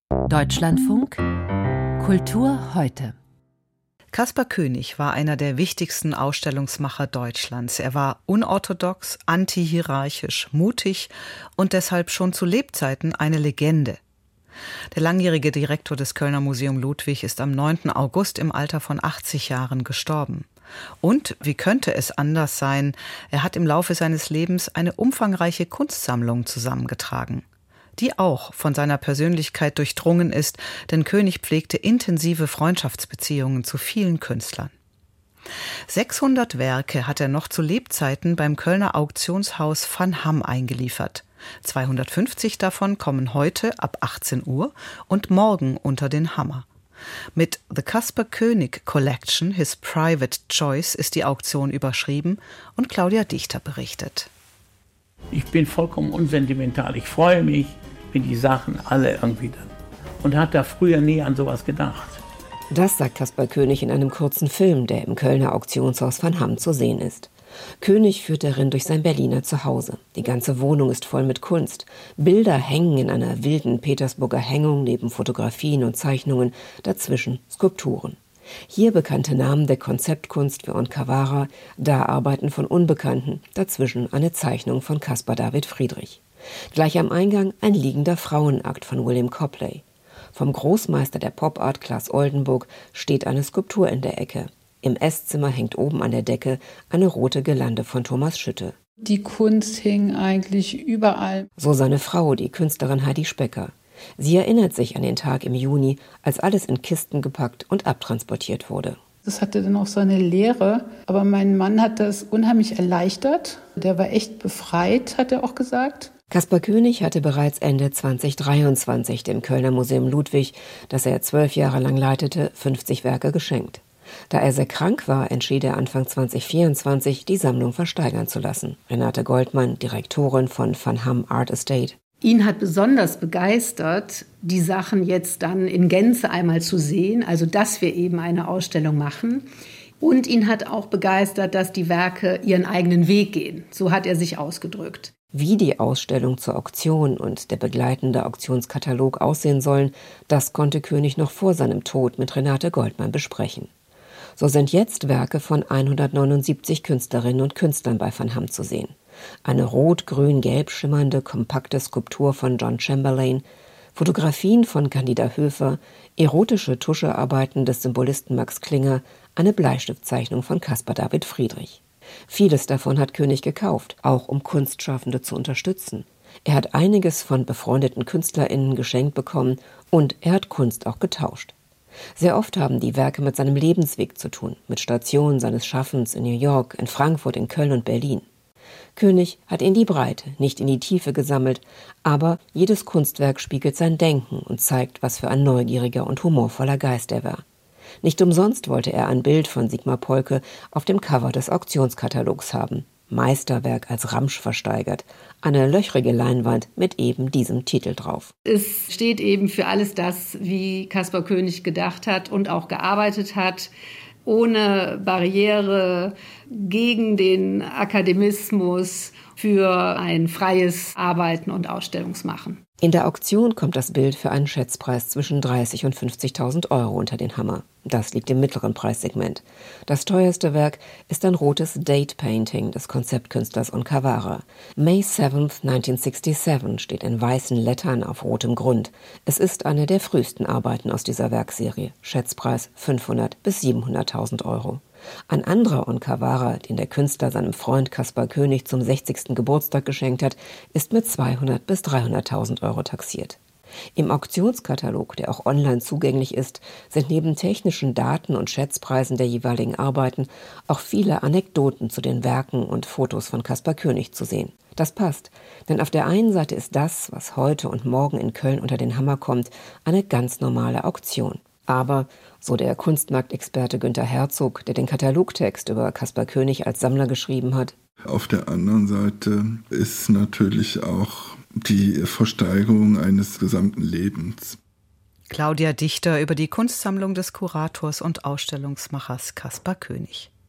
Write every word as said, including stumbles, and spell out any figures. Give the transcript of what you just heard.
Deutschlandfunk Kultur heute. Caspar Koenig war einer der wichtigsten Ausstellungsmacher Deutschlands. Er war unorthodox, antihierarchisch, mutig und deshalb schon zu Lebzeiten eine Legende. Der langjährige Direktor des Kölner Museum Ludwig ist am neunten August im Alter von achtzig Jahren gestorben. Und, wie könnte es anders sein, er hat im Laufe seines Lebens eine umfangreiche Kunstsammlung zusammengetragen, die auch von seiner Persönlichkeit durchdrungen ist, denn Koenig pflegte intensive Freundschaftsbeziehungen zu vielen Künstlern. sechshundert Werke hat er noch zu Lebzeiten beim Kölner Auktionshaus Van Ham eingeliefert. zweihundertfünfzig davon kommen heute ab achtzehn Uhr und morgen unter den Hammer. Mit The Caspar Koenig Collection, His Private Choice, ist die Auktion überschrieben und Claudia Dichter berichtet. Ich bin vollkommen unsentimental. Ich freue mich, wenn die Sachen alle irgendwie dann. Und hat da früher nie an sowas gedacht. Das sagt Caspar Koenig in einem kurzen Film, der im Kölner Auktionshaus Van Ham zu sehen ist. Koenig führt darin durch sein Berliner Zuhause. Die ganze Wohnung ist voll mit Kunst. Bilder hängen in einer wilden Petersburger Hängung neben Fotografien und Zeichnungen, dazwischen Skulpturen. Hier bekannte Namen der Konzeptkunst wie Onkawara, da Arbeiten von Unbekannten, dazwischen eine Zeichnung von Caspar David Friedrich. Gleich am Eingang ein liegender Frauenakt von William Copley. Vom Großmeister der Pop-Art Claes Oldenburg steht eine Skulptur in der Ecke. Im Esszimmer hängt oben an der Decke eine rote Girlande von Thomas Schütte. Die Kunst hing eigentlich überall. So seine Frau, die Künstlerin Heidi Specker. Sie erinnert sich an den Tag im Juni, als alles in Kisten gepackt und abtransportiert wurde. Das hatte dann auch seine Leere, aber mein Mann hat das unheimlich erleichtert. Der war echt befreit, hat er auch gesagt. Caspar Koenig hatte bereits Ende zweitausenddreiundzwanzig dem Kölner Museum Ludwig, das er zwölf Jahre lang leitete, fünfzig Werke geschenkt. Da er sehr krank war, entschied er Anfang zweitausendvierundzwanzig, die Sammlung versteigern zu lassen. Renate Goldmann, Direktorin von Van Ham Art Estate. Ihn hat besonders begeistert, die Sachen jetzt dann in Gänze einmal zu sehen, also dass wir eben eine Ausstellung machen. Und ihn hat auch begeistert, dass die Werke ihren eigenen Weg gehen. So hat er sich ausgedrückt. Wie die Ausstellung zur Auktion und der begleitende Auktionskatalog aussehen sollen, das konnte Koenig noch vor seinem Tod mit Renate Goldmann besprechen. So sind jetzt Werke von hundertneunundsiebzig Künstlerinnen und Künstlern bei Van Ham zu sehen. Eine rot-grün-gelb schimmernde, kompakte Skulptur von John Chamberlain, Fotografien von Candida Höfer, erotische Tuschearbeiten des Symbolisten Max Klinger, eine Bleistiftzeichnung von Caspar David Friedrich. Vieles davon hat Koenig gekauft, auch um Kunstschaffende zu unterstützen. Er hat einiges von befreundeten KünstlerInnen geschenkt bekommen und er hat Kunst auch getauscht. Sehr oft haben die Werke mit seinem Lebensweg zu tun, mit Stationen seines Schaffens in New York, in Frankfurt, in Köln und Berlin. Koenig hat in die Breite, nicht in die Tiefe gesammelt, aber jedes Kunstwerk spiegelt sein Denken und zeigt, was für ein neugieriger und humorvoller Geist er war. Nicht umsonst wollte er ein Bild von Sigmar Polke auf dem Cover des Auktionskatalogs haben. Meisterwerk als Ramsch versteigert. Eine löchrige Leinwand mit eben diesem Titel drauf. Es steht eben für alles das, wie Caspar Koenig gedacht hat und auch gearbeitet hat. Ohne Barriere, gegen den Akademismus, für ein freies Arbeiten und Ausstellungsmachen. In der Auktion kommt das Bild für einen Schätzpreis zwischen dreißigtausend und fünfzigtausend Euro unter den Hammer. Das liegt im mittleren Preissegment. Das teuerste Werk ist ein rotes Date-Painting des Konzeptkünstlers Onkawara. May seventh, nineteen sixty-seven steht in weißen Lettern auf rotem Grund. Es ist eine der frühesten Arbeiten aus dieser Werkserie. Schätzpreis fünfhunderttausend bis siebenhunderttausend Euro. Ein anderer Onkawara, den der Künstler seinem Freund Caspar Koenig zum sechzigsten Geburtstag geschenkt hat, ist mit zweihunderttausend bis dreihunderttausend Euro taxiert. Im Auktionskatalog, der auch online zugänglich ist, sind neben technischen Daten und Schätzpreisen der jeweiligen Arbeiten auch viele Anekdoten zu den Werken und Fotos von Caspar Koenig zu sehen. Das passt, denn auf der einen Seite ist das, was heute und morgen in Köln unter den Hammer kommt, eine ganz normale Auktion. Aber, so der Kunstmarktexperte Günter Herzog, der den Katalogtext über Caspar Koenig als Sammler geschrieben hat: Auf der anderen Seite ist natürlich auch die Versteigerung eines gesamten Lebens. Claudia Dichter über die Kunstsammlung des Kurators und Ausstellungsmachers Caspar Koenig.